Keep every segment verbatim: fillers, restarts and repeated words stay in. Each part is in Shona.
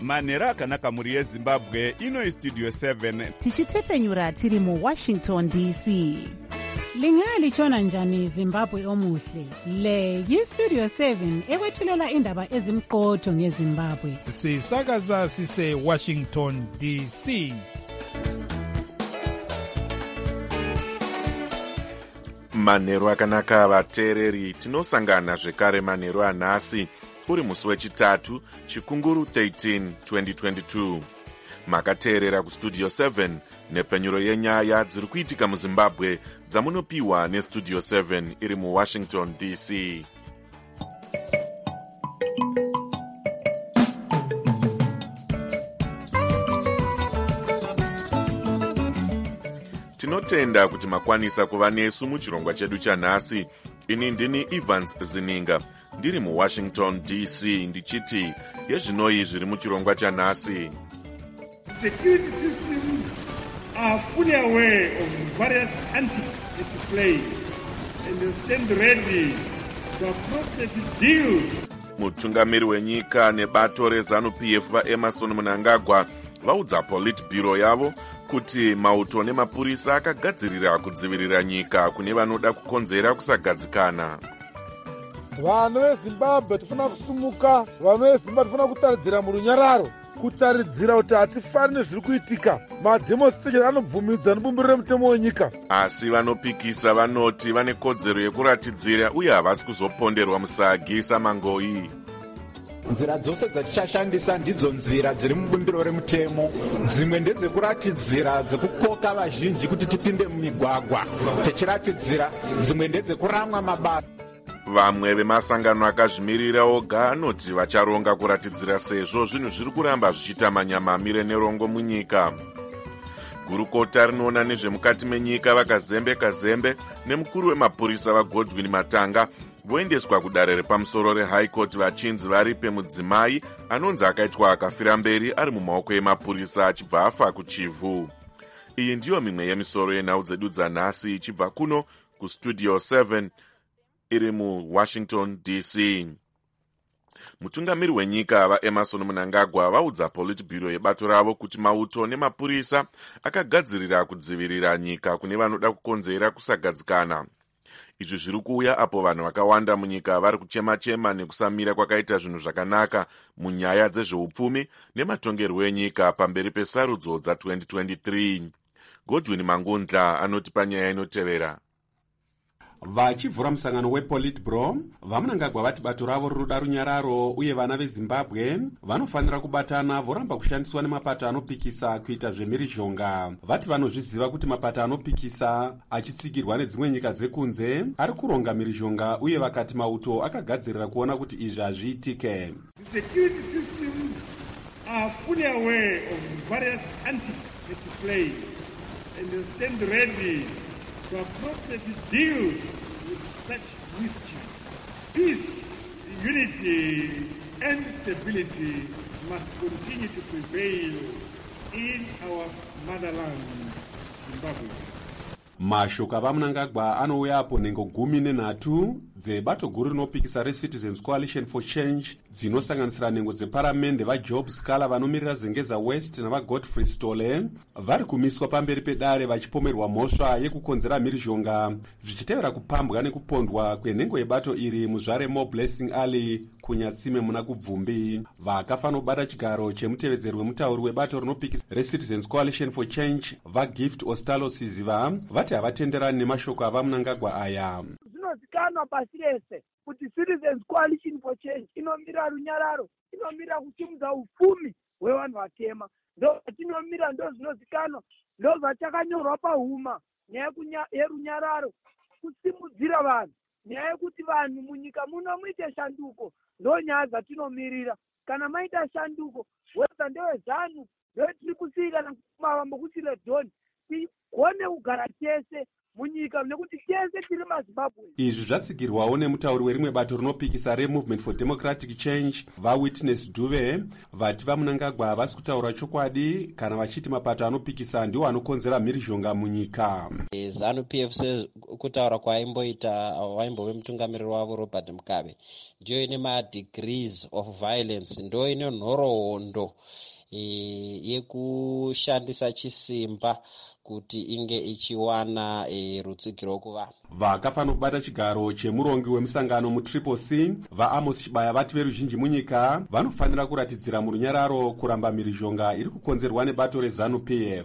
manhero akanaka mhuri yezimbabwe. Ino Studio seven tichitefenyura tiri muwashington D C. Lingalitshona njani Zimbabwe omuhle? Le yiStudio seven ekwethulela indaba ezimqotho ngeZimbabwe. Sisakaza sise Washington D C. Manhero akanaka vateereri, tinosangana zvekare manhero anhasi uri musi wechitatu chikunguru thirteen twenty twenty-two. Makateerera kuStudio seven nepfenyuro yenyaya dziri kuitika muZimbabwe dzamunopiwa neStudio seven iri muWashington D C. Tinotenda kuti makwanisa kuva nesu muchirongwa chedu chanhasi. Ini ndini Evans Zininga ndiri muWashington D C ndichiti yezvinoi zviri muchirongwa chanhasi. Security systems are fully aware of various antics at play and they stand ready to approach the deal. Mutungamiri wenyika nebato reZANU-P F vaEmerson Mnangagwa vaudza Politburo yavo kuti mauto nemapurisa akagadzirira kudzivirira nyika kune vanoda kukonzera kusagadzikana. Vanhu veZimbabwe tifuna kusumuka, vanhu veZimbabwe tifuna kutaridzira murunyararo, kutaridzira kuti hatifaniri zviri kuitika. Mademonstration anobvumidza nebumbiro remutemo wenyika. Asi vanopikisa vanoti vane kodzero yekuratidzira uye havasi kuzoponderwa musagi samangoi. Nzira dzose dzatichashandisa ndidzo nzira dziri mubumbiro remutemo. Dzimwe ndedzekuratidzira dzekukoka vazhinji kuti tipinde mumigwagwa tichiratidzira, dzimwe ndedzekuramwa mabasa. Vamwe vemasangano akazvimirira oga anoti vacharonga kuratidzira sezvo zvinhu zviri kuramba zvichiita manyamamire nerongo munyika. Gurukota rinoona nezvemukati menyika vakazembe kazembe nemukuru wemapurisa vaGodwin Matanga voendeswa kudare repamusoro reHigh Court vachinzi varipe mudzimai anonzi akaitwa akafira mberi ari mumaoko emapurisa achibva afa kuchivhu. Iyi ndiyo mimwe yemisoro yenhau dzedu dzanhasi ichibva kuno kuStudio seven iri muWashington D C. Mutungamiri wenyika vaEmerson Mnangagwa vaudza Politburo yebato ravo kuti mauto nemapurisa akagadzirira kudzivirira nyika kune vanoda kukonzera kusagadzikana. Izvi zviri kuuya apo vanhu vakawanda munyika vari kuchema-chema nekusamira kwakaita zvinhu zvakanaka munyaya dzezveupfumi nematongerwo enyika pamberi pesarudzo dza-twenty twenty-three. Godwin Mangundla anoti panyaya inotevera. Vachivhura musangano wePolitburo, vaMnangagwa vati bato ravo ruda runyararo uye vana veZimbabwe vanofanira kubatana voramba kushandiswa nemapato anopikisa kuita zvemhirizhonga. Vati vanozviziva kuti mapato anopikisa achitsigirwa nedzimwe nyika dzekunze ari kuronga mhirizhonga uye vakati mauto akagadzirira kuona kuti izvi hazviitike. The security systems are fully aware of various antics at play and they stand ready to approach the deal with such mischief. Peace, unity, and stability must continue to prevail in our motherland, Zimbabwe. Mashoko avaMnangagwa anouya apo nhengo gumi nenhatu dzebato guru rinopikisa reCitizens Coalition for Change dzinosanganisira nhengo dzeparamende vaJob Scala vanomirira Zengeza West navaGodfrey Stole vari kumiswa pamberi pedare vachipomerwa mhosva yekukonzera mhirizhonga zvichitevera kupambwa nekupondwa kwenhengo yebato iri muzvare Mo Blessing Ali kunyatsime muna kubvumbi. Vakafa nobata chigaro chemutevedzeri wemutauri webato rinopikisa reCitizens Coalition for Change vaGift Ostalo Siziva vati havatenderani nemashoko avaMnangagwa aya. Zvinozikanwa pasi rese kuti Citizens Coalition for Change inomira runyararo, inomira kusimudza upfumi hwevanhu vatema. Ndo zvatinomira, ndo zvinozikanwa, ndo zvachakanyorwa pahuma nyaya yerunyararo, kusimudzira vanhu, nyaya yekuti vanhu munyika muno muite shanduko. Ndo nyaya dzatinomirira. Kana maita shanduko, weza ndewe ZANU, ndewe tiri kusiyika kumavambo kuchire John, tigone kugara tese munyika nekuti tese tiri mazimbabwe. Izvi zvatsigirwawo nemutauri werimwe bato rinopikisa removement for democratic change vaWitness Dube vati vaMnangagwa havasi kutaura chokwadi kana vachiti mapato anopikisa ndiwo anokonzera mhirizhonga munyika. ZANU-P F sekutaura kwaaimboita waimbove mutungamiriri wavo Robert Mugabe ndiyo ine madegrees of violence, ndo ine nhoroondo e, yekushandisa chisimba kuti inge ichiwana e, rutsigiro kuvanhu. Vakafanira kubata chigaro chemurongi wemusangano muTriple C vaAmos Chibaya vati veruzhinji munyika vanofanira kuratidzira murunyararo kuramba mhirizhonga iri kukonzerwa nebato reZANU-P F.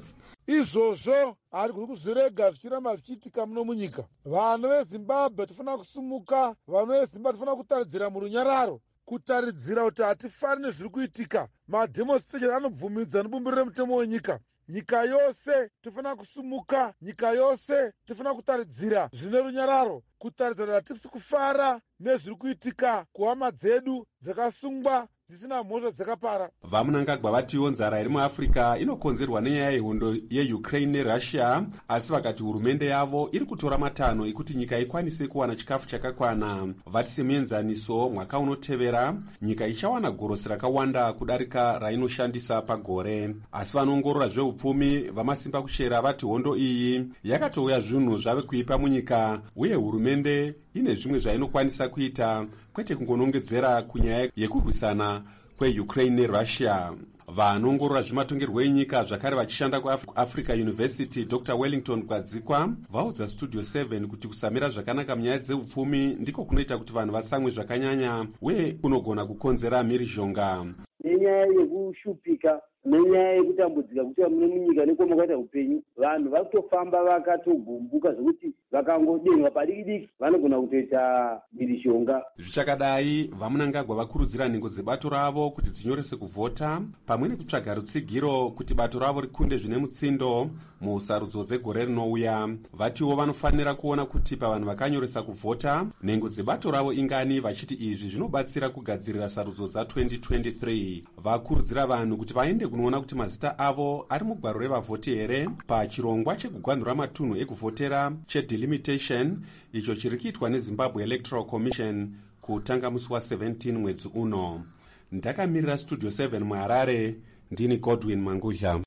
Izvozvo ari kuri kuzvirega zvichiramba zvichiitika muno munyika. Vanhu veZimbabwe tofanira kusumuka, vanhu veZimbabwe tofanira kutaridzira murunyararo, kutaridzira kuti hatifaniri zviri kuitika. Mademonstration anobvumidza nebumbiro remutemo wenyika. Nyika yose tofanira kusumuka, nyika yose tofanira kutaridzira zvine runyararo, kutaridzira kuti hatisi kufara nezviri kuitika kuhama dzedu dzakasungwa dzisina mhosva dzakapara. VaMnangagwa vatiwo nzara iri muAfrica inokonzerwa nenyaya yehondo yeUkraine neRussia, asi vakati hurumende yavo iri kutora matanho ekuti nyika ikwanise kuwana chikafu chakakwana. Vati semuenzaniso mwaka unotevera nyika ichawana gorosi rakawanda kudarika rainoshandisa pagore. Asi vanoongorora zveupfumi vamasimba kuchera vati hondo iyi yakatouya zvinhu zvave kuipa munyika, uye hurumende ine zvimwe zvainokwanisa kuita kwete kungonongedzera kunyaya yekurwisana kweUkraine neRussia. Vanoongorora zvematongerwo enyika zvakare vachishanda kuAfrica University Doctor Wellington Kwadzikwa vaudza Studio seven kuti kusamira zvakanaka munyaya dzeupfumi ndiko kunoita kuti vanhu vatsamwe zvakanyanya uye kunogona kukonzera mhirizhonga. Nenyaya yekushupika nenyaya yekutambudzika kuti mune munyika nekwamakaita upenyu, vanhu vakutofamba vakatogumbuka zvokuti vakangodenga padiki-diki vanogona kutoita mhirizhonga. Zvichakadai, vaMnangagwa vakurudzira nhengo dzebato ravo kuti dzinyorese kuvhota pamwe nekutsvaga rutsigiro kuti bato ravo rikunde zvine mutsindo musarudzo dzegore rinouya. Vatiwo vanofanira kuona kuti pavanhu vakanyoresa kuvhota nhengo dzebato ravo ingani, vachiti izvi zvinobatsira kugadzirira sarudzo dza-twenty twenty-three. Vakurudzira vanhu kuti vaende kunoona kuti mazita avo ari mugwaro revavhoti here pachirongwa chekugwanhura matunhu ekuvhotera chedelimitation icho chiri kuitwa neZimbabwe Electoral Commission kutanga musi wa-seventeen mwedzi uno. Ndakamirira Studio seven muHarare, ndini Godwin Mangudla.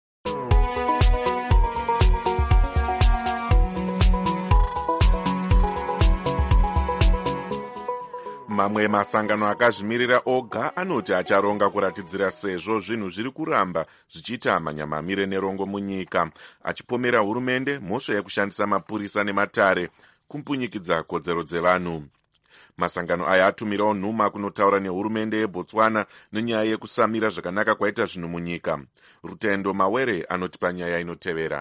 Mamwe masangano akazvimirira oga anoti acharonga kuratidzira sezvo zvinhu zviri kuramba zvichiita manyamamire nerongo munyika, achipomera hurumende mhosva yekushandisa mapurisa nematare kumpunyikidza kodzero dzevanhu. Masangano aya atumirawo nhuma kunotaura nehurumende yeBotswana nenyaya yekusamira zvakanaka kwaita zvinhu munyika. Rutendo Mawere anoti panyaya inotevera.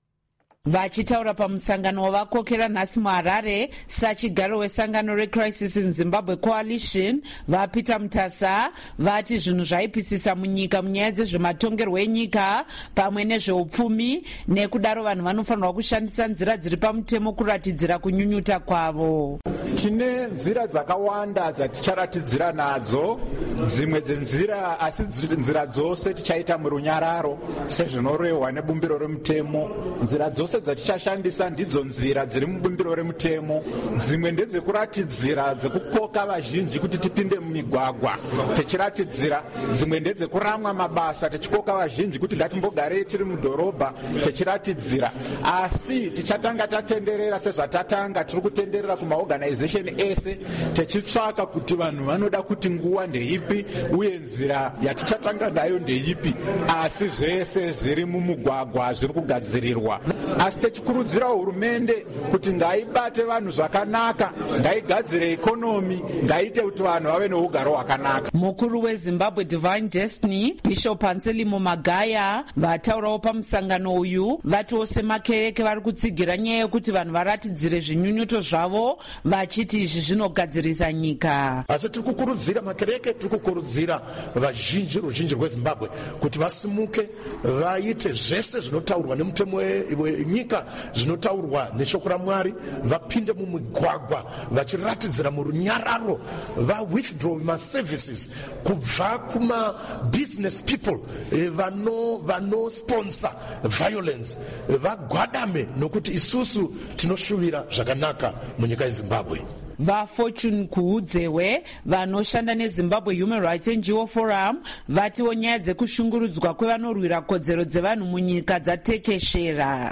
Vachitaura pamusangano wavakokera nhasi muHarare, sachigaro wesangano reCrisis in Zimbabwe Coalition vaPeter Mutasa vati zvinhu zvaipisisa munyika munyaya dzezvematongerwo enyika pamwe nezveupfumi, nekudaro vanhu vanofanirwa kushandisa nzira dziri pamutemo kuratidzira kunyunyuta kwavo. Tine nzira dzakawanda dzaticharatidzira nadzo, dzimwe dzenzira, asi nzira dzose tichaita murunyararo sezvinorehwa nebumbiro remutemo. Nzira dzose dzatichashandisa ndidzo nzira dziri mubumbiro remutemo. Dzimwe ndedzekuratidzira dzekukoka vazhinji kuti tipinde mumigwagwa tichiratidzira, dzimwe ndedzekuramwa mabasa tichikoka vazhinji kuti ngatimbogarei tiri mudhorobha tichiratidzira. Asi tichatanga tatenderera sezvatatanga tiri kutenderera kumaorganization ese tichitsvaka kuti vanhu vanoda kuti nguva ndeipi uye nzira yatichatanga nayo ndeipi, asi zvese zviri mumugwagwa zviri kugadzirirwa. Asi tichikurudzira hurumende kuti ngaibate vanhu zvakanaka, ngaigadzire ikonomi, ngaite kuti vanhu vave neugaro hwakanaka. Mukuru weZimbabwe Divine Destiny Bishop Anselmo Magaya vataurawo pamusangano uyu vatiwo semakereke vari kutsigira nyaya yekuti vanhu varatidzire zvinyunyuto zvavo vachiti izvi zvinogadzirisa nyika. Asi tiri kukurudzira makereke, tiri kukurudzira vazhinji ruzhinji rweZimbabwe kuti vasimuke vaite zvese zvinotaurwa nemutemo wenyika, zvinotaurwa neshoko raMwari, vapinde mumigwagwa vachiratidzira murunyararo zvakadaro vawithdraw maservices kubva kumabusiness people vano vanosponsor violence vagwadame nokuti isusu tinoshuvira zvakanaka munyika yezimbabwe. vafortune kuudzewe vanoshanda nezimbabwe human rights N G O forum vatiwo nyaya dzekushungurudzwa kwevanorwira kodzero dzevanhu munyika dzatekeshera.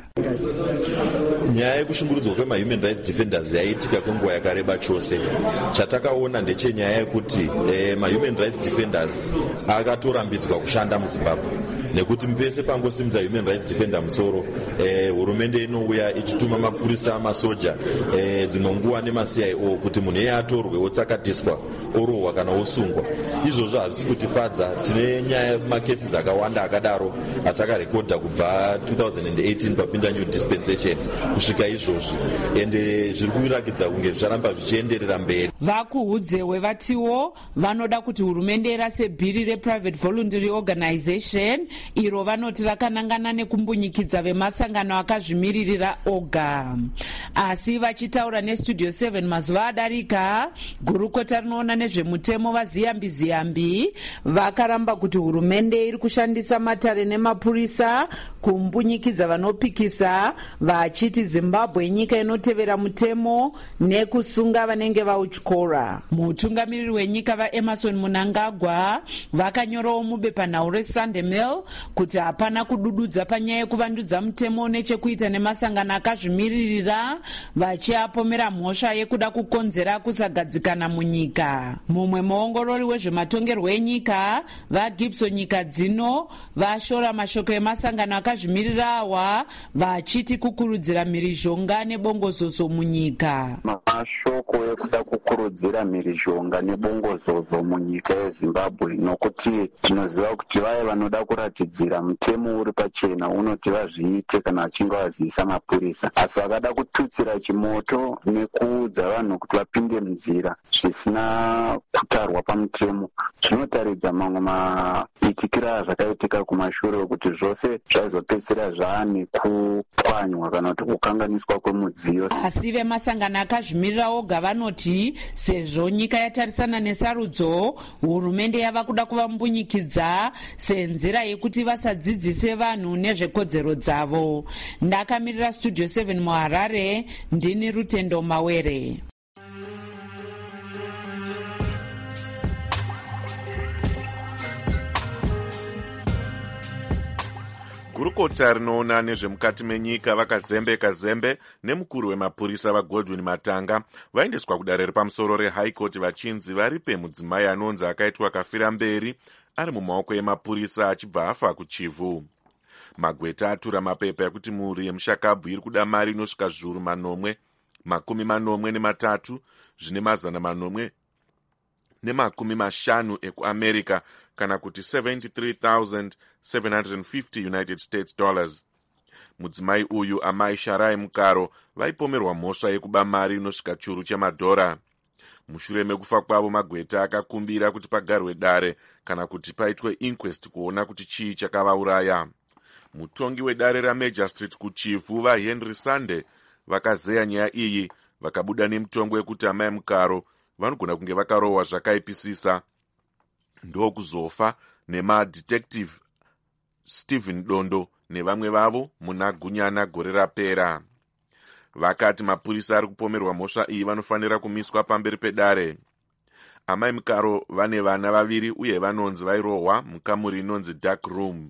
nyaya yekushungurudzwa kwemahuman rights defenders yaiitika kwenguva yakareba chose. chatakaona ndechenyaya yekuti eh, mahuman rights defenders akatorambidzwa kushanda muzimbabwe nekuti pese pangosimudza human rights defender musoro eh, hurumende inouya ichituma mapurisa amasoja eh, dzimwe nguva nema-C I O kuti munhu iye atorwe otsakatiswa orohwa kana osungwa. izvozvo hazvisi kutifadza. tine nyaya makesis akawanda akadaro atakarekodha kubva two thousand eighteen papinda new dispensation kusvika izvozvi ende zviri kuratidza kunge zvicharamba zvichienderera mberi. vakuudzewe vatiwo vanoda kuti hurumende irase bhiri reprivate voluntary organization iro vanoti rakanangana nekumbunyikidza vemasangano akazvimiririra oga. asi vachitaura nestudio seven mazuva adarika, gurukota rinoona nezvemutemo vaziyambi ziyambi vakaramba kuti hurumende iri kushandisa matare nemapurisa kumbunyikidza vanopikisa, vachiti zimbabwe nyika inotevera mutemo nekusunga vanenge vautyora. mutungamiriri wenyika vaemerson munangagwa vakanyorawo mubepanhau resunday mail kuti hapana kudududza panyaya yekuvandudza mutemo nechekuita nemasangano akazvimiririra, vachiapomera mhosva yekuda kukonzera kusagadzikana munyika. mumwe muongorori wezvematongerwo enyika vagibson nyika dzino vashora mashoko emasangano akazvimirira awa vachiti kukurudzira mhirizhonga nebongozozo munyika. mashoko ekuda kukurudzira mhirizhonga nebongozozo munyika yezimbabwe nokuti tinoziva kuti vaye vanoda kuratidzira mutemo uri pachena unoti vazviite kana vachinge vaziisa mapurisa, asi vakada kututsira chimoto nekuudza vanhu kuti vapinde munzira zvisina kutarwa pamutemo. zvinotaridza mamwe maitikira zvakaitika kumashure okuti zvose zvaizopedzisira zvaane kupwanywa kana kuti kukanganiswa kwemudziyo. asi vemasangano akazvimirira oga vanoti sezvo nyika yatarisana nesarudzo, hurumende yava kuda kuvambunyikidza senzira yekuti vasadzidzise vanhu nezvekodzero dzavo. ndakamirira studio seven muharare, ndini Rutendo Mawere. gurukota rinoona nezvemukati menyika vakazembeka zembe nemukuru wemapurisa vagodwin matanga vaendeswa kudare repamusoro rehigh court vachinzi varipe mudzimai anonzi akaitwa kafira mberi ari mumaoko emapurisa achibva afa kuchivhu. magweta atura mapepa ekuti mhuri yemushakabvu iri kuda mari inosvika zviuru manomwe makumi manomwe nematatu zvine mazana manomwe nemakumi mashanu ekuamerica kana kuti seventy-three thousand seven hundred fifty United States dollars. mudzimai uyu amai Sharai Mukaro vaipomerwa mhosva yekuba mari inosvika chiuru chemadhora. mushure mekufa kwavo magweta akakumbira kuti pagarwe dare kana kuti paitwe inquest kuona kuti chii chakavauraya. mutongi wedare ramajor street kuchivhu vahenry sunday vakazeya nyaya iyi vakabuda nemutongo wekuti amai Mukaro vanogona kunge vakarohwa zvakaipisisa ndokuzofa nemadetective Stephen Dondo nevamwe vavo muna Gunyana gore rapera. vakati mapurisa ari kupomerwa mhosva iyi vanofanira kumiswa pamberi pedare. amai Mukaro vane vana vaviri uye vanonzi vairohwa mukamuri inonzi dark room.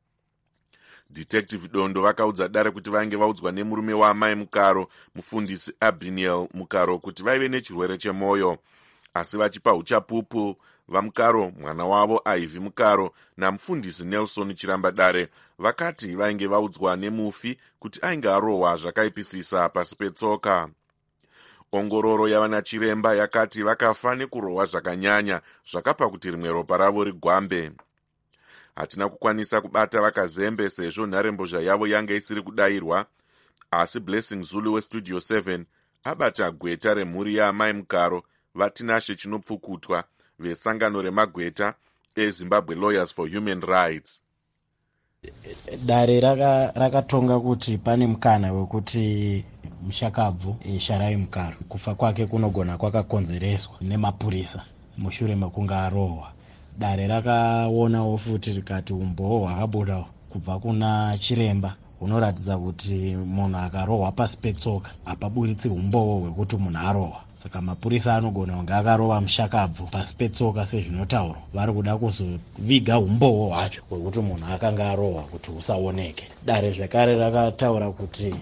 detective Dondo vakaudza dare kuti vainge vaudzwa nemurume waamai Mukaro mufundisi Abiniel Mukaro kuti vaive nechirwere chemwoyo, asi vachipa uchapupu vaMukaro, mwana wavo Ivy Mukaro namufundisi Nelson Chiramba dare vakati vainge vaudzwa nemufi kuti ainge arohwa zvakaipisisa pasi petsoka. ongororo yavana chiremba yakati vakafa nekurohwa zvakanyanya zvakapa kuti rimwe ropa ravo rigwambe. hatina kukwanisa kubata vakazembe sezvo nharembozha yavo yanga isiri kudayirwa, asi Blessing Zulu westudio seven abata gweta remhuri yaamai Mukaro vatinashe chinopfukutwa vesangano remagweta eZimbabwe Lawyers for Human Rights. dare rakatonga raka kuti pane mukana wekuti mushakabvu Sharai Mkaro. Kufa kwake kunogona kwakakonzereswa nemapurisa mushure mekunge arohwa. Dare rakaonawo futi rikati umboo hwakabuda kubva kuna chiremba hunoratidza kuti munhu akarohwa pasi petsoka hapaburitsi umboo hwekuti munhu arohwa. Saka mapurisa anogona kunge akarova mushakabvu pasi petsoka sezvinotaurwa. Vari kuda kuzoviga umboo hwacho hwekuti munhu akanga arohwa kuti husaoneke. Dare zvekare rakataura kuti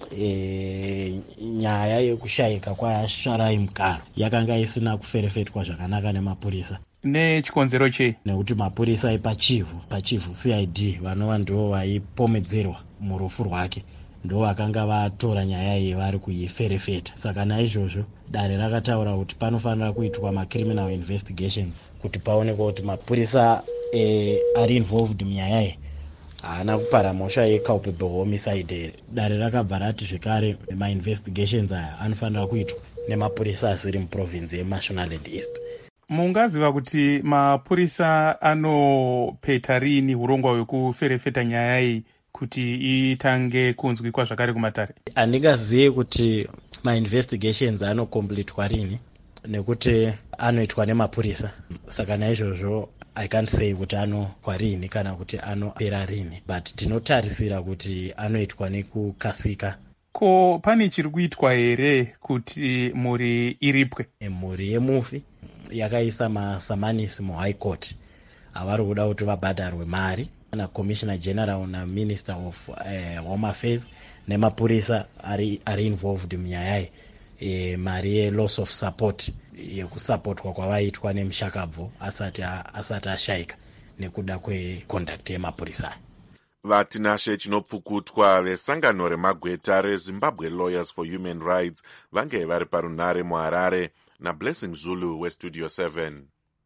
E, nyaya yekushayika kwaSharai Mkaro yakanga isina kuferefetwa zvakanaka nemapurisa. Nechikonzero chei? Nekuti mapurisa epachivhu pachivhu C I D vanova ndivo vaipomedzerwa murufu rwake, ndo vakanga vatora nyaya iyi vari kuiferefeta. Saka naizvozvo dare rakataura kuti panofanira kuitwa macriminal investigations kuti paonekwa kuti mapurisa e, ari involved munyaya iyi haana kupara mhosva yeculpable homicide. Dare rakabva rati zvekare mainvestigations aya anofanira kuitwa nemapurisa asiri muprovinsi yeMashonaland East. Mungaziva kuti mapurisa anopeta rini urongwa hwekuferefeta nyaya iyi kuti itange kunzwikwa zvakare kumatare? Handingazivi kuti mainvestigations anokompletwa rini nekuti anoitwa nemapurisa. Saka naizvozvo I can't say kuti anoitwa rini kana kuti anopera rini, but tinotarisira kuti anoitwa nekukasika. Ko pane chiri kuitwa here kuti mhuri iripwe? E, mhuri yemufi yakaisa masamanisi muhigh court avari kuda kuti vabhadharwe mari na commissioner general na minister of uh, home affairs nemapurisa ari, ari involved munyaya e, mari ye loss of support yekusapotwa kwavaitwa nemushakabvu asati asati ashayika nekuda kweconduct yemapurisa. Vatinashe chinopfukutwa vesangano remagweta reZimbabwe Lawyers for Human Rights vange vari parunare muHarare naBlessing Zulu weStudio seven.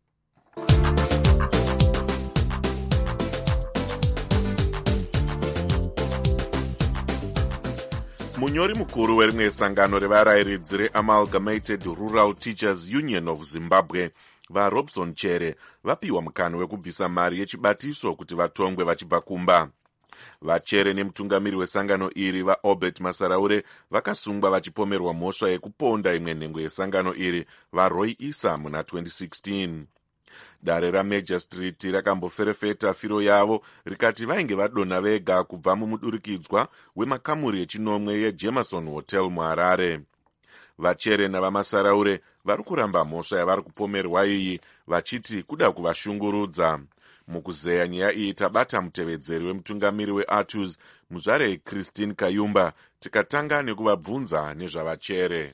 Munyori mukuru werimwe sangano revarayiridzi reAmalgamated Rural Teachers Union of Zimbabwe vaRobson Chere vapiwa mukana wekubvisa mari yechibatiso kuti vatongwe vachibva kumba. Vachere nemutungamiri wesangano iri vaObert Masaraure vakasungwa vachipomerwa mhosva yekuponda imwe nhengo yesangano iri vaRoy Issa muna twenty sixteen. Dare raMajor Street rakamboferefeta firo yavo rikati vainge vadonha vega kubva mumudurikidzwa wemakamuri echinomwe yeJemerson Hotel muHarare. Vachere navamasaraure vari kuramba mhosva yavari kupomerwa iyi vachiti kuda kuvashungurudza. Mukuzeya nyaya iyi tabata mutevedzeri wemutungamiri weArtus muzvare Christine Kayumba tikatanga nekuvabvunza nezvavachere.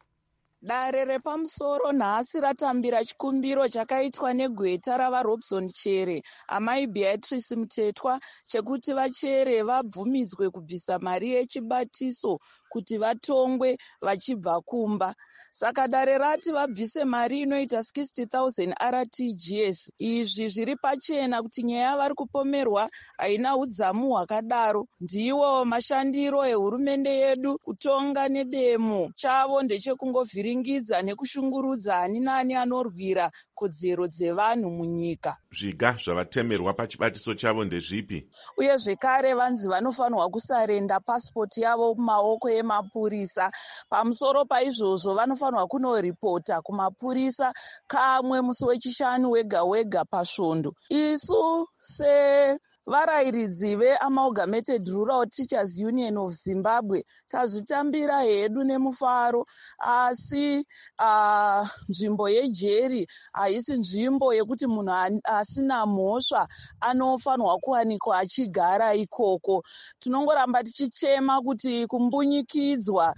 Dare repamusoro nhasi ratambira chikumbiro chakaitwa negweta ravaRobson Chere amai Beatrice Mutetwa chekuti vachere vabvumidzwe kubvisa mari yechibatiso kuti vatongwe vachibva kumba. Saka dare rati vabvise mari inoita sixty thousand R T G S. Izvi zviri pachena kuti nyaya vari kupomerwa haina udzamu hwakadaro. Ndiwo mashandiro ehurumende yedu kutonga nedemo chavo ndechekungovhiringidza nekushungurudza ani nani anorwira kodzero dzevanhu munyika. Zviga zvavatemerwa pachibatiso chavo ndezvipi? Uye zvekare vanzi vanofanirwa kusarenda pasipoti yavo mumaoko emapurisa. Pamusoro paizvozvo vanofanirwa kunoripota kumapurisa kamwe musi wechishanu wega wega pasvondo. Isu se varayiridzi veAmalgamated Rural Teachers Union of Zimbabwe tazvitambira hedu nemufaro, asi uh, nzvimbo yejeri haisi nzvimbo yekuti munhu asina mhosva anofanirwa kuwanikwa achigara ikoko. Tinongoramba tichichema kuti kumbunyikidzwa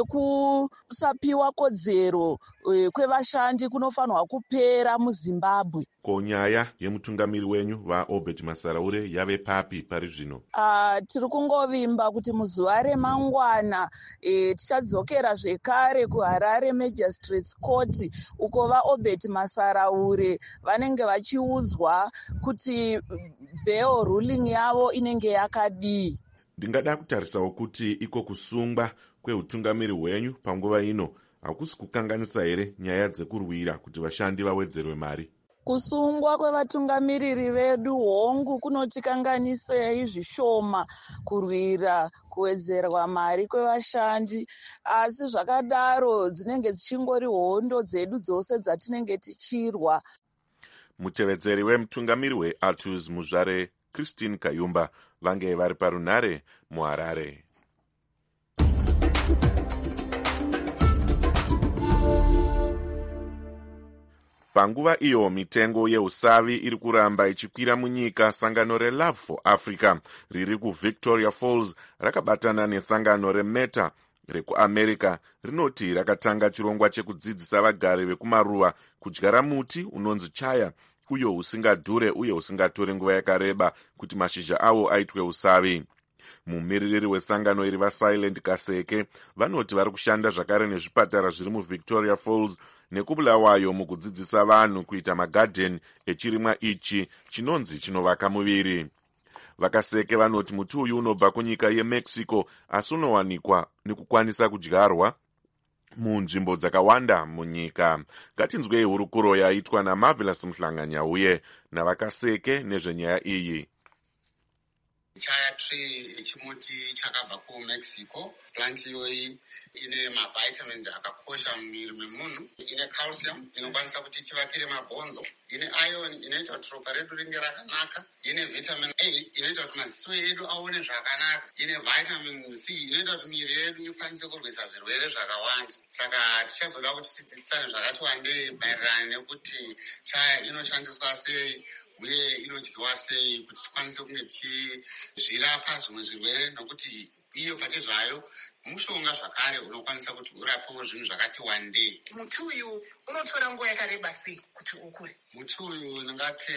nekusapiwa kodzero e, kwevashandi kunofanirwa kupera muZimbabwe. Ko nyaya yemutungamiri wenyu vaObert Masaraure yave papi pari zvino? Uh, tiri kungovimba kuti muzuva remangwana e, tichadzokera zvekare kuHarare Magistrates Court uko vaObert Masaraure vanenge vachiudzwa kuti bail ruling yavo inenge yakadii. Ndingada kutarisawo kuti iko kusungwa kweutungamiri hwenyu panguva ino hakusi kukanganisa here nyaya dzekurwira kuti vashandi vawedzerwe mari? Kusungwa kwevatungamiriri vedu hongu kunotikanganisei zvishoma kurwira kuwedzerwa mari kwevashandi, asi zvakadaro dzinenge dzichingori hondo dzedu dzose dzatinenge tichirwa. Mutevedzeri wemutungamiri weAtus Muzvare Christine Kayumba vange vari parunhare muHarare. Panguva iyo mitengo yeusavi iri kuramba ichikwira munyika, sangano reLove for Africa riri kuVictoria Falls rakabatana nesangano reMeta rekuamerica rinoti rakatanga chirongwa chekudzidzisa vagari vekumaruva kudyara muti unonzi chaya, uyo usingadhure uye usingatore nguva yakareba kuti mashizha awo aitwe usavi. Mumiririri wesangano iri vaSilent Kaseke vanoti vari kushanda zvakare nezvipatara zviri muVictoria Falls nekubulawayo mukudzidzisa vanhu kuita magadheni echirimwa ichi chinonzi chinovaka muviri. VaKaseke vanoti muti uyu unobva kunyika yeMexico asi unowanikwa nekukwanisa kudyarwa munzvimbo dzakawanda munyika. Ngatinzwei hurukuro yaitwa naMarvelous Mhlanganyauye navaKaseke nezvenyaya iyi. Chaya tree chimuti chakabva kuMexico. Plant iyoyi ine mavitamins akakosha mumwiri memunhu, ine calcium inokwanisa kuti tivakire mabhonzo, ine iron inoita kuti ropa redu ringe rakanaka, ine vitamin A inoita kuti maziso edu aone zvakanaka, ine vitamin C inoita kuti miviri yedu ikwanise kurwisa zvirwere zvakawanda. Saka tichazoda kuti tidzidzisane zvakati wandei maererano nekuti chaya inoshandiswa sei uye inodyiwa sei kuti tikwanise kunge tichizvirapa zvimwe zvirwere, nokuti iyo pachezvayo mushonga zvakare unokwanisa kuti urapewo zvinhu zvakati wandei. Muti uyu unotora nguva yakareba sei kuti ukure? Muti uyu ndingati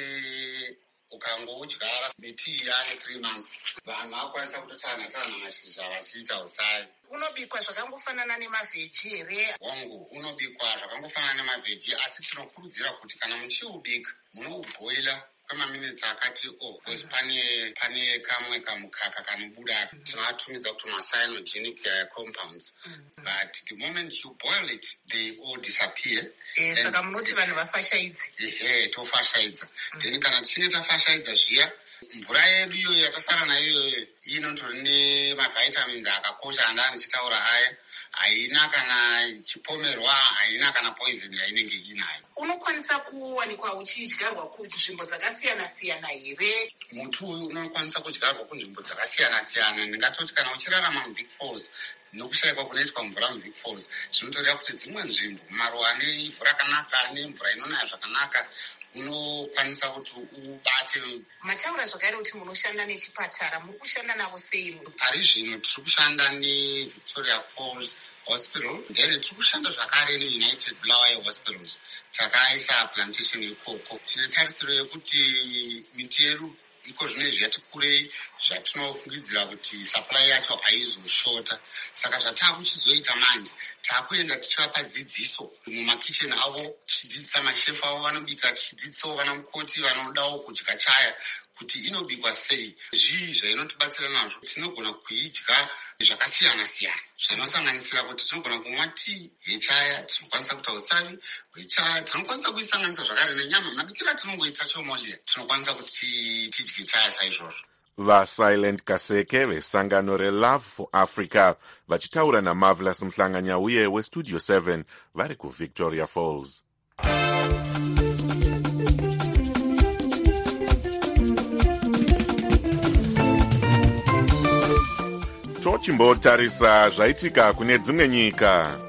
ukangoudyara miti iyi yane three months vanhu vakwanisa kutotana tana mashizha vachiita usavi. Unobikwa zvakangofanana nemavheji here? Hongu, unobikwa zvakangofanana nemavheji, asi tinokurudzira kuti kana muchiubika munoubhoila kwemaminitsi akati o because pane pane kamwe kamukaka kanobuda tinoatumidza kuti macyanogenic uh, compounds mm. But the moment you boil it they all disappear. Eh, saka munoti vanhu vafashaidze. Ehe, tofashaidza. Mm. Then kana tichinge tafashaidza zviya, mvura yedu iyo yatasara nayo inotori nemavitamins akakosha andani ndichitaura aya, haina kana chipomerwa, haina kana poison yainenge inayo. Unokwanisa kuwanikwa uchidyarwa kunzvimbo dzakasiyana-siyana here? Muti uyu unokwanisa kudyarwa kunzvimbo dzakasiyana-siyana. Ndingatoti kana uchirarama muVic Falls nokushayikwa kunoitwa mvura muVic Falls, zvinotoreva kuti dzimwe nzvimbo maruva ane ivhu rakanaka nemvura inonaya zvakanaka unokwanisa kuti ubate. Mataura zvakare kuti munoshanda nechipatara, muri kushanda navo sei? Pari zvino tiri kushanda neVictoria Falls Hospital, then tiri kushanda zvakare neUnited Bulawayo Hospitals. Takaisa plantation ikoko. Tine tarisiro yekuti miti yedu iko zvine zviyati kurei zvatinofungidzira kuti supply yacho haizoshota. Saka zvatakuchizoita manje, takuenda tichivapa dzidziso mumakicheni avo, tichidzidzisa mashefu avo vanobika, tichidzidzisawo vana mukoti vanodawo kudya chaya kuti inobikwa sei. Zvii zvainotibatsira nazvo, tinogona kuidya zvakasiyana-siyana zvinosanganisira kuti tinogona kumwa tii yechaya, tinokwanisa kuita usavi hwechaya, tinokwanisa kuisanganisa zvakare nenyama. Mabikira tinongoita chomolia, tinokwanisa kuti tidye chaya saizvozvo. VaSilent Kaseke vesangano reLove for Africa vachitaura naMarvelous Mhlanganyauye weStudio seven vari kuVictoria Falls. Tochimbotarisa zvaitika kune dzimwe nyika.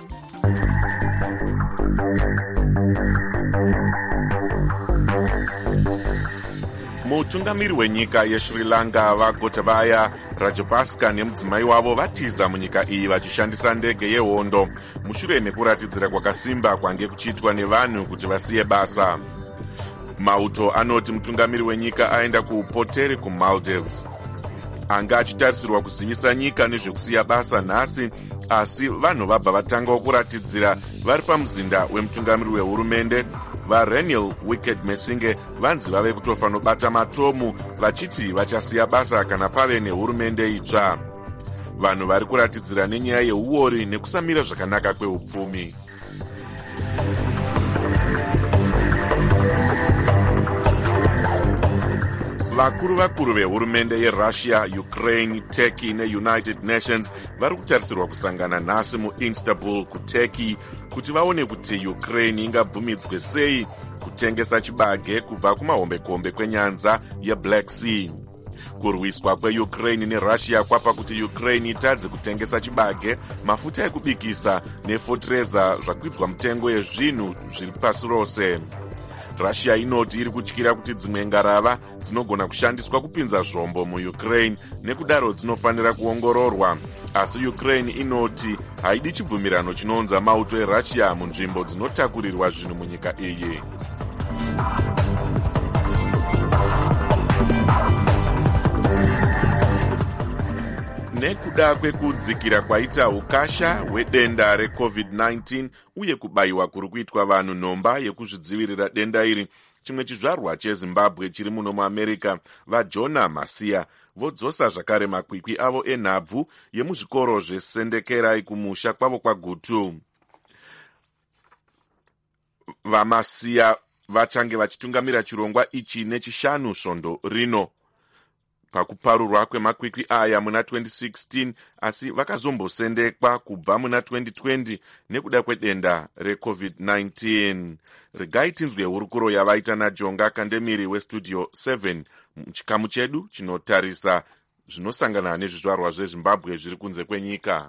Mutungamiri wenyika yeSri Lanka vaGotabaya Rajapaksa nemudzimai wavo vatiza munyika iyi vachishandisa ndege yehondo mushure mekuratidzira kwakasimba kwange kuchiitwa nevanhu kuti vasiye basa. Mauto anoti mutungamiri wenyika aenda kuupoteri kuMaldives. Anga achitarisirwa kuzivisa nyika nezvekusiya basa nhasi, asi vanhu vabva vatangawo kuratidzira vari pamuzinda wemutungamiri wehurumende. VaRenial Wickremesinghe vanzi vave kutofa nobata matomu vachiti vachasiya basa kana pave nehurumende itsva. Vanhu vari kuratidzira nenyaya yeuori nekusamira zvakanaka kweupfumi. vakuru vakuru vehurumende yerussia, ukraine, turkey neunited nations vari kutarisirwa kusangana nhasi muistanbul kuturkey kuti vaone kuti ukraine ingabvumidzwe sei kutengesa chibage kubva kumahombekombe kwenyanza yeblack sea. Kurwiswa kweukraine nerussia kwapa kuti ukraine itadze kutengesa chibage, mafuta ekubikisa nefotereza zvakwidzwa mutengo yezvinhu zviri pasi rose. Russia inoti iri kutyira kuti dzimwe ngarava dzinogona kushandiswa kupinza zvombo muukraine nekudaro dzinofanira kuongororwa, asi ukraine inoti haidi chibvumirano chinounza mauto erussia munzvimbo dzinotakurirwa zvinhu munyika iyi. Nekuda kwekudzikira kwaita ukasha hwedenda recovid nineteen uye kubayiwa kuri kuitwa vanhu nhomba yekuzvidzivirira denda iri, chimwe chizvarwa chezimbabwe chiri muno muamerica vaJona Masia vodzosa zvakare makwikwi avo enhabvu yemuzvikoro zvesendekerai kumusha kwavo kwagutu. VaMasia vachange vachitungamira chirongwa ichi nechishanu svondo rino pakuparurwa kwemakwikwi aya muna twenty sixteen, asi vakazombosendekwa kubva muna twenty twenty nekuda kwedenda recovid nineteen. Regai tinzwe hurukuro yavaita naJonga Kandemiri westudio seven muchikamu chedu chinotarisa zvinosangana nezvizvarwa zvezimbabwe zviri kunze kwenyika.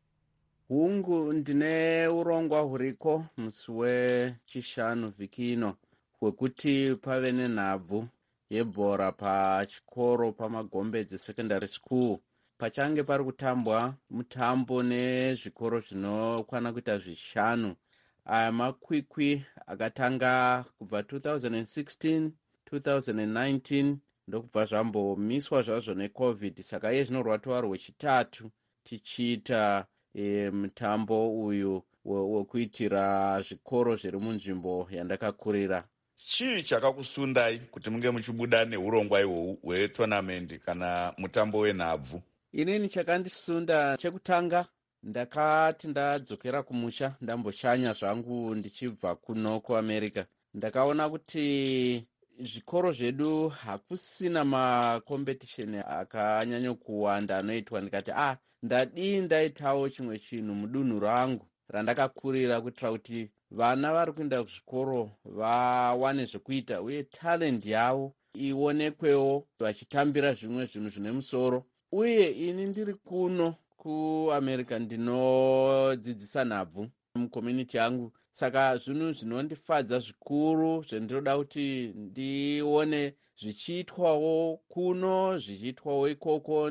Hungu ndine urongwa huriko musi wechishanu vhiki ino hwekuti pave nenhabvu yebhora pachikoro pamagombedzi secondary school. Pachange pari kutambwa mutambo nezvikoro zvinokwana kuita zvishanu. Aya makwikwi akatanga kubva two thousand sixteen, two thousand nineteen ndokubva zvambomiswa zvazvo necovid, saka iye zvino rwatova rwechitatu tichiita e, mutambo uyu wekuitira zvikoro zviri munzvimbo yandakakurira. Chii chakakusundai kuti munge muchibuda neurongwa ihwohwu hwetonamendi kana mutambo wenhabvu? Inini chakandisunda chekutanga, ndakati ndadzokera kumusha ndamboshanya zvangu ndichibva kuno kuamerica, ndakaona kuti zvikoro zvedu hakusina makompetisheni akanyanyokuwanda anoitwa. Ndikati ah ndadii ndaitawo chimwe chinhu mudunhu rangu randakakurira kuitira kuti vana vari kuenda kuzvikoro vawane zvekuita uye talent yavo ionekwewo vachitambira zvimwe zvinhu zvine musoro. Uye ini ndiri kuno kuamerica ndinodzidzisa nhabvu mucommunity yangu, saka zvinhu zvinondifadza zvikuru zvendinoda kuti ndione zvichiitwawo kuno zvichiitwawo ikoko,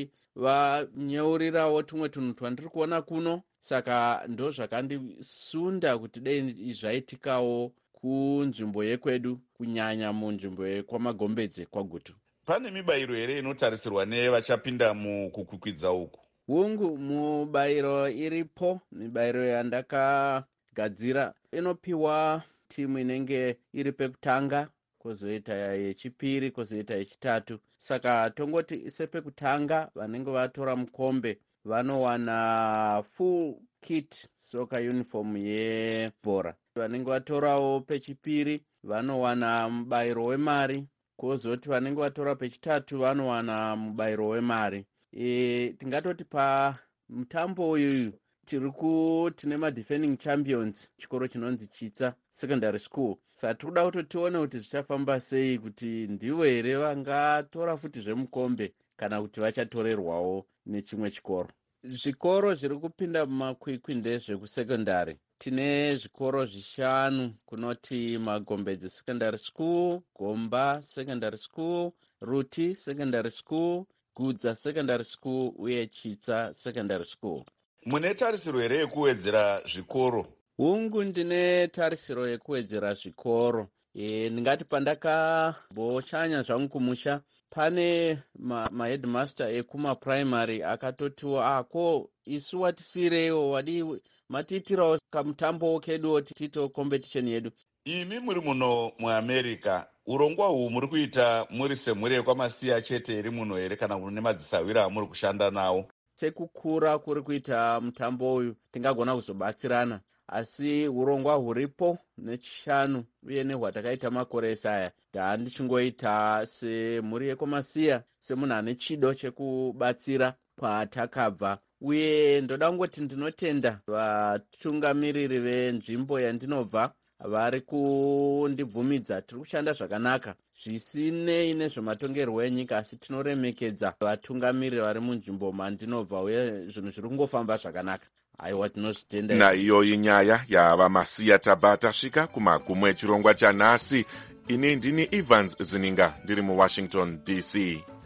ndichivanyeurirawo tumwe tunhu twandiri kuona kuno. Saka ndo zvakandisunda kuti dei zvaitikawo kunzvimbo yekwedu, kunyanya munzvimbo yekwamagombedze kwagutu. Pane mibayiro here inotarisirwa nevachapinda mukukwikwidza uku? Hungu mubayiro iripo. Mibayiro yandakagadzira inopiwa timu inenge iri pekutanga, kozoita yechipiri, kozoita yechitatu. Saka tongoti sepekutanga vanenge vatora mukombe vanowana full kit soccer uniform yebhora. Vanenge vatorawo pechipiri vanowana mubayiro wemari, kozoti vanenge vatora pechitatu vanowana mubayiro wemari. E, tingatoti pamutambo uyu tiri ku tine madefending champions chikoro chinonzi Chitsa Secondary School. Saka tikuda kuti tione kuti zvichafamba sei, kuti ndivo here vangatora futi zvemukombe kana kuti vachatorerwawo nechimwe chikoro. Zvikoro zviri kupinda mumakwikwi ndezvekusekondari. Tine zvikoro zvishanu kunoti Magombedzi Secondary School, Gomba Secondary School, Ruti Secondary School, Gudza Secondary School uye Chitsa Secondary School. Mune tarisiro here yekuwedzera zvikoro? Hungu ndine tarisiro yekuwedzera zvikoro. E, ndingati pandakamboshanya zvangu kumusha, pane maheadmaster ma ekumaprimary akatotiwa ako isu watisireiwo wadi matiitirawo kamutambo keduwo tiito competition yedu. Imi muri muno muamerica, urongwa uhu muri kuita muri semhuri yekwamasiya chete iri muno here kana mune madzisawira amuri kushanda nawo? Sekukura kuri kuita mutambo uyu tingagona kuzobatsirana, asi urongwa huripo nechishanu uye nehwatakaita makore esaya ndaandichingoita semhuri yekomasiya, semunhu ane chido chekubatsira kwatakabva. Uye ndoda kungoti ndinotenda vatungamiriri venzvimbo yandinobva vari kundibvumidza tiri kushanda zvakanaka zvisinei nezvematongerwo enyika, asi tinoremekedza vatungamiriri vari munzvimbo mandinobva uye zvinhu zviri kungofamba zvakanaka. Aiwa, tinozvitenda. Naiyoyi nyaya yavamasiya tabva tasvika kumagumo echirongwa chanhasi. Ini ndini Evans Zininga ndiri muWashington D C.